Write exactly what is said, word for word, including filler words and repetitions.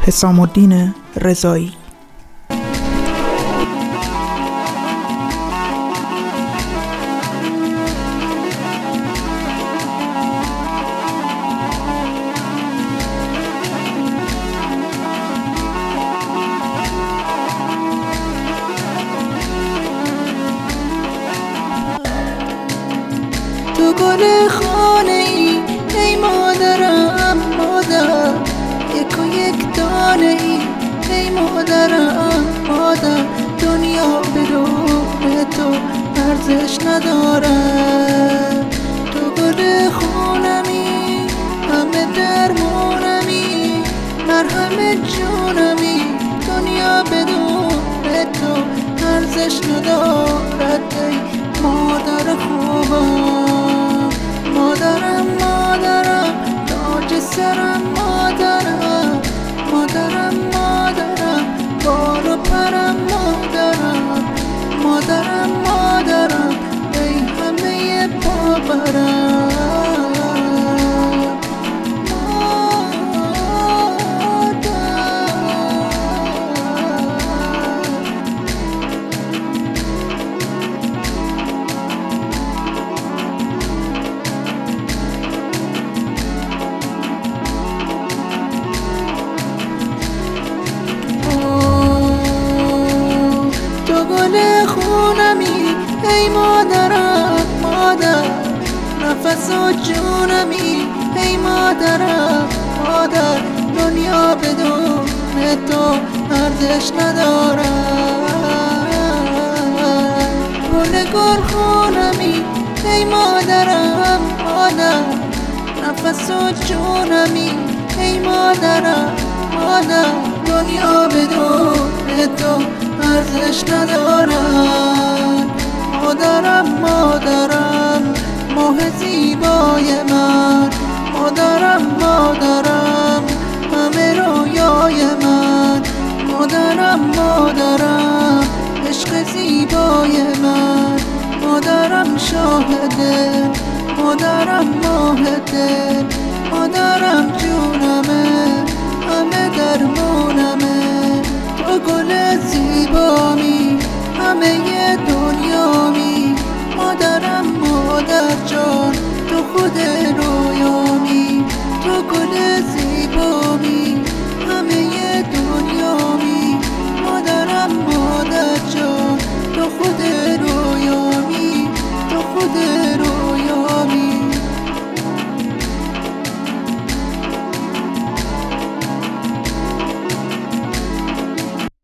حسام الدین رضایی. تو گل خانه ای ای مادرم مادر، یک و یک دانه ای ای مادرم مادر، دنیا بدون تو ارزش نداره. تو گل خونمی، همه درمونمی، مرهم جونمی، دنیا بدون تو ارزش ندارد. ای مادر خوبم، مادرم مادرم تاج سرم، مادرم مادرم مادرم بال و پرم، مادرم مادرم مادرم ای همه باورم. گل خونمی ای مادرم مادر، نفس و جونمی ای مادرم مادر، دنیا بدون تو ارزش نداره. گل گل خونمی ای مادرم مادر، نفس و جونمی ای مادرم مادر، دنیا بدون تو ارزش ندارم. مادرم مادرم ماه زیبای من، مادرم مادرم همه رویای من، مادرم مادرم عشق زیبای من، مادرم شاهده، مادرم ماهده، مادرم جونمه همه درمونمه. تو گل زیبامی همه دنیامی، مادرم مادر جان تو خودت